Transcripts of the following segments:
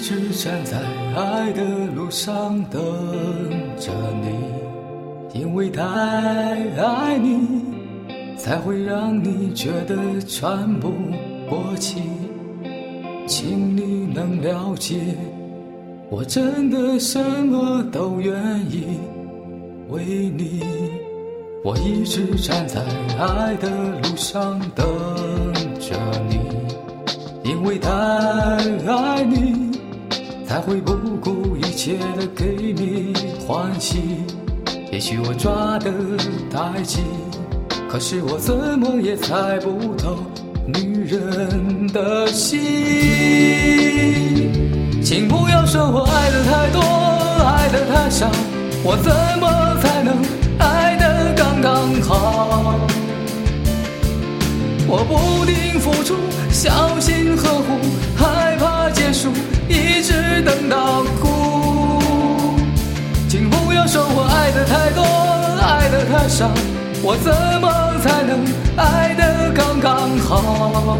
直站在爱的路上等着你，因为太爱你，才会让你觉得喘不过气。请你能了解，我真的什么都愿意为你。我一直站在爱的路上等着你，因为太爱你，才会不顾一切的给你欢喜。也许我抓得太紧，可是我怎么也猜不透女人的心。请不要说我爱得太多，爱得太少，我怎么才能爱得刚刚好？我不停付出，小心呵护，害怕结束，一直等到哭。请不要说我爱得太多，爱得太少，我怎么才能爱得刚刚好？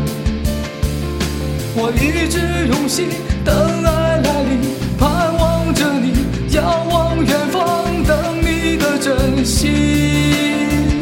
我一直用心等爱来临，盼望着你，遥望远方，等你的真心。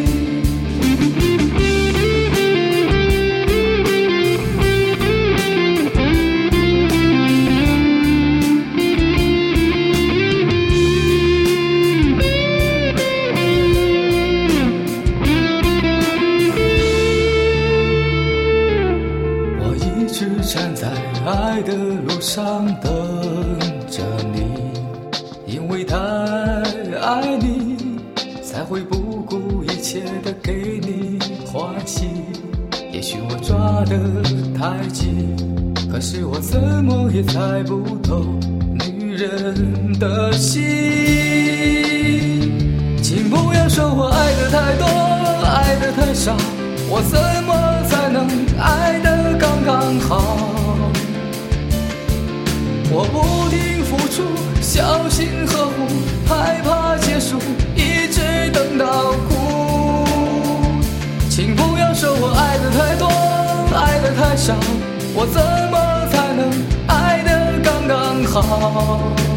站在爱的路上等着你，因为太爱你，才会不顾一切的给你欢喜。也许我抓得太紧，可是我怎么也猜不透女人的心。请不要说我爱得太多，爱得太少，我怎么才能爱得刚刚好？我不停付出，小心呵护，害怕结束，一直等到哭。请不要说我爱得太多，爱得太少，我怎么才能爱得刚刚好？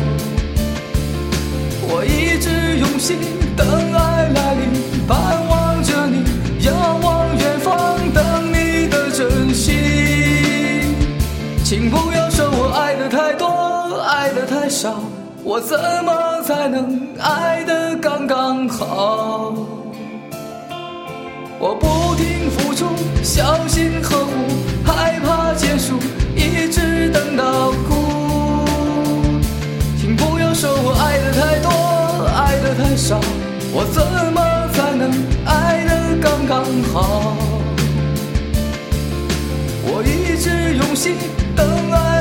我一直用心等爱来临，盼望着你，遥望远方，等你的真心。请不要说我爱得太多，爱得太少，我怎么才能爱得刚刚好？我不停付出，小心呵护，害怕结束，一直等到哭。请不要说我爱得太多，爱得太少，我怎么才能爱得刚刚好？我一直用心等爱